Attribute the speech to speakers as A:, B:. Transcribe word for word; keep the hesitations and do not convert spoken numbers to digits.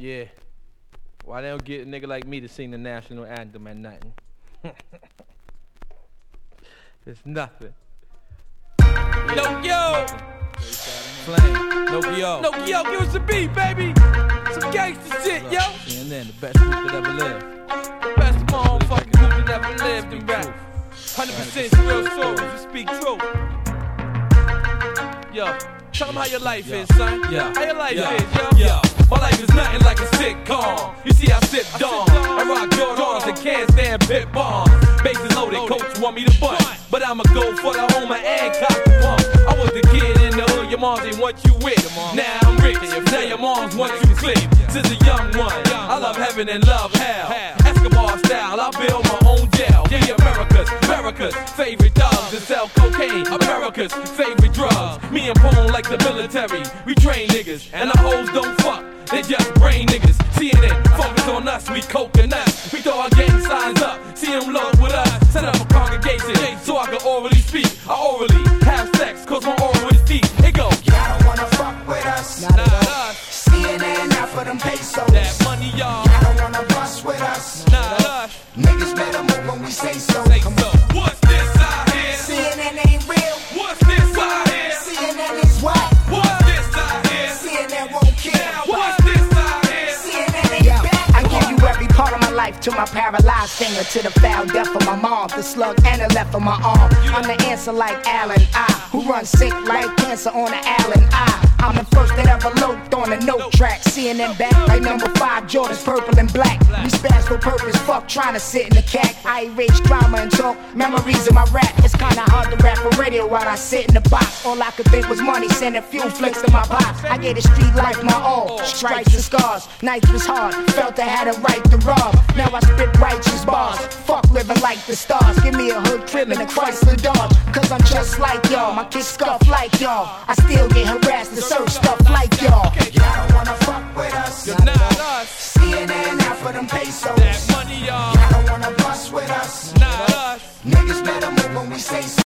A: Yeah. Why they don't get a nigga like me to sing the national anthem and nothing? It's nothing. Yeah,
B: No, yo!
A: Flame. Nokia.
B: No, yo, give us a beat, baby! Some gangsta shit, yo!
A: C N N, the best group that ever lived.
B: Best motherfucking group that ever lived in rap. one hundred percent real souls who speak truth. Yo, tell them how your life
A: Yo.
B: is, son.
A: Yeah.
B: How your life
A: Yeah.
B: is, yo?
A: Yeah.
B: My life is nothing like a sitcom. You see, I sip dawn. I rock Jordans and can't stand pit bombs. Bases loaded, coach want me to bunt. But I'ma go for the homer and cock the pump. I was the kid in the hood, your moms didn't want you with. Now I'm rich, now your moms want you clip. Since a young one, I love heaven and love hell. Escobar style, I build my own jail. Be America's, America's favorite dogs and sell cocaine. America's favorite drugs. Me and Pone like the military. We train niggas, and the hoes don't fuck. They just brain niggas. C N N, focus on us, we coconuts. We throw our gang signs up, see them load with us. Set up a congregation, so I can orally speak. I orally have sex, cause my oral is deep. It goes,
C: Y'all don't wanna fuck with us.
B: not us.
C: C N N out for them pesos.
B: That money, y'all,
C: Y'all don't wanna bust with us.
B: not us.
C: Niggas better move when we say so.
B: Say
C: Come
B: so.
C: on.
B: What's this out here?
C: C N N ain't real.
B: What's this out here?
C: C N N is whack.
B: What's this out here?
C: C N N won't kill.
B: Now, what's this out here?
C: C N N ain't back. I give you every part of my life, to my paralyzed finger, to the foul death of my mom, the slug and the left of my arm. I'm the answer like Allen I, who runs sick like cancer on the Allen I. I'm the first that ever loped on a note track. C N N back like number five, Jordan's purple and black. We spaz for purpose, fuck trying to sit in the cack. I erase drama and talk memories of my rap. It's kinda hard to rap for radio while I sit in the box. All I could think was money, sending few flicks to my pops. I gave the street life my all, stripes and scars. Nights was hard, felt I had a right to rob. Now I spit righteous bars, fuck living like the stars. Give me a hood crib and a Chrysler Dodge, cause I'm just like y'all. My kids scuff like y'all, I still get harassed and serve stuff like y'all. Y'all don't wanna fuck with us.
B: Not us.
C: C N N out for them pesos.
B: That money, y'all,
C: Y'all don't wanna bust with us.
B: not us.
C: Niggas better move when we say so.